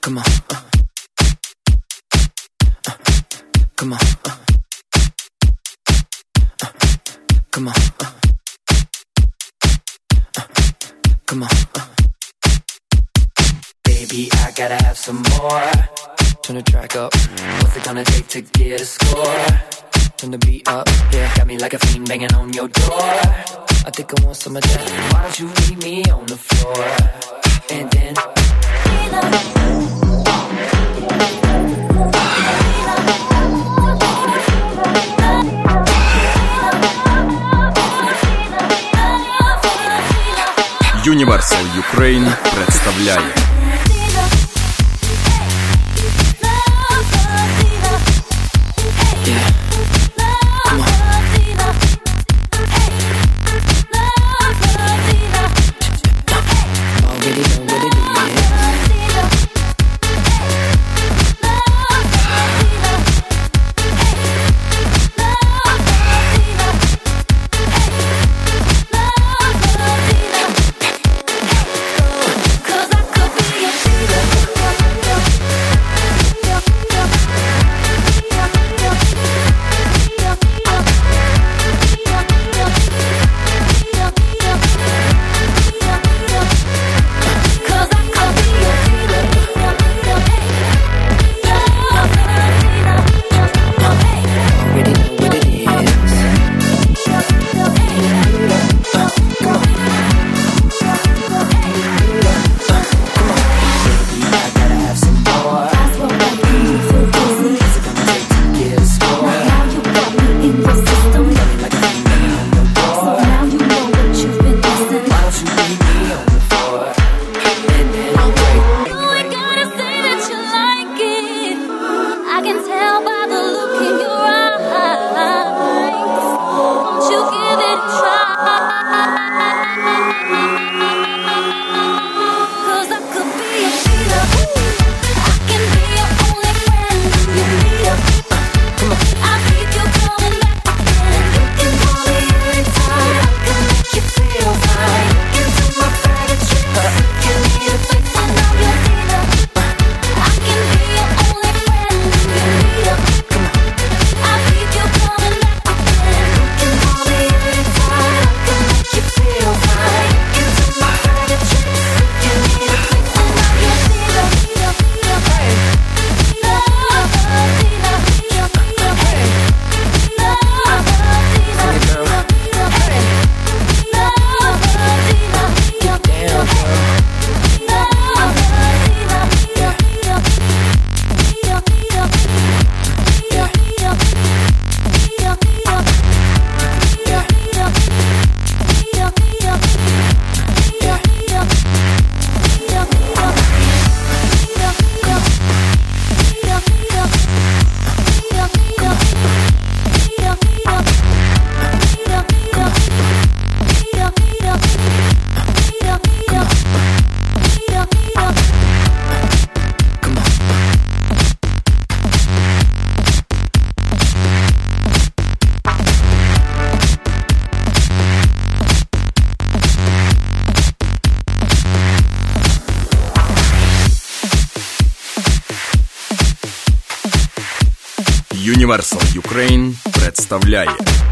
Come on, come on, come on, come on. Baby, I gotta have some more. Turn the track up. What's it gonna take to get a score? Turn the beat up, yeah. Got me like a fiend banging on your door. I think I want some of that. Why don't you meet me on the floor? And then Universal Ukraine представляет Universal Ukraine представляет